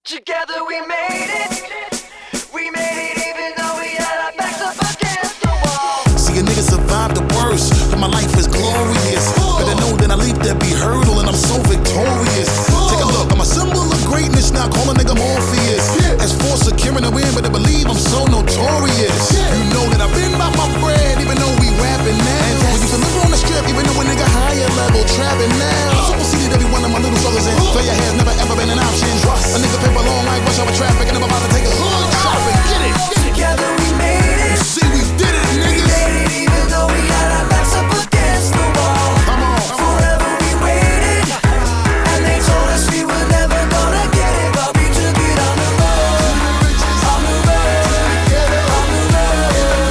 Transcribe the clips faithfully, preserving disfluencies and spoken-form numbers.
Together we made it. We made it even though we had our backs up against the wall. See, a nigga survived the worst, but my life is glorious. Better know that I leap every hurdle and I'm so victorious. Take a look, I'm a symbol of greatness, now call a nigga Morpheus. As for securing a win, but I believe I'm so notorious. You know that I've been by my bread, even though we rapping now. We used to live on the strip, even though a nigga higher level trapping now. Superseded every one of my little struggles and failure has never ever been an option. A nigga paper long like rush hour traffic and I'm about to take a hood shopping. Get it! Together we made it. See, we did it, niggas. We made it even though we had our backs up against the wall. Come on. Forever we waited, and they told us we were never gonna get it, but we took it on the road. On the road. On the road.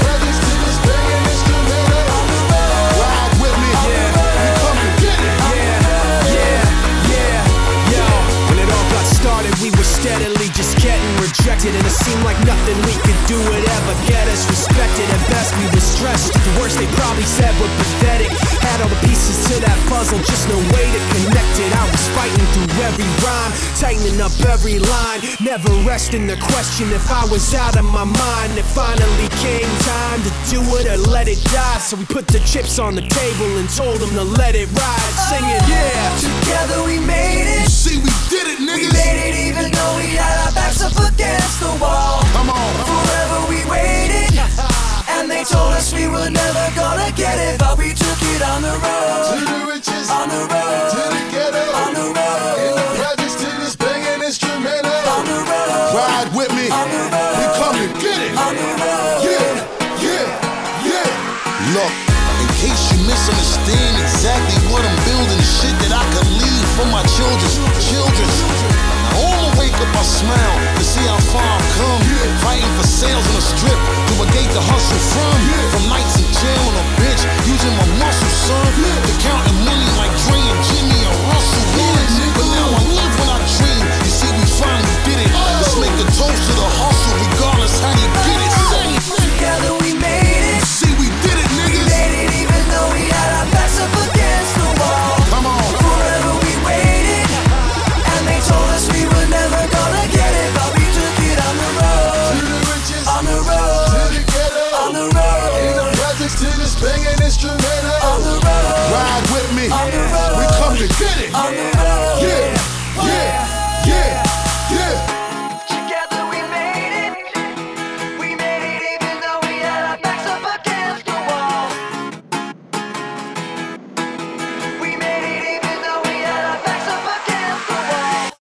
On the road. Ride with me. Yeah. We come to get it. Yeah, yeah, yeah, yo. When it all got started, we were steadily just getting rejected, and it seemed like nothing we could do would ever get us respected. At best, we were stressed. The worst they probably said were pathetic. Had all the pieces to that puzzle, just no way to connect it. I was fighting through every rhyme, tightening up every line, never resting the question if I was out of my mind. It finally came time to do it or let it die. So we put the chips on the table and told them to let it ride. Sing it, yeah. Together we made it. See, we did it, We niggas. made it even though we had our backs up against the wall. Come on. Forever we waited, and they told us we were never gonna get it, but we took it on the road. the riches, On the road. the ghetto, On the road. in the projects to this banging instrumental. On the road. Ride with me. On the road. We come to get it. On the road. Yeah, yeah, yeah. Look, in case you misunderstand exactly what I'm building, shit that I could leave for my children's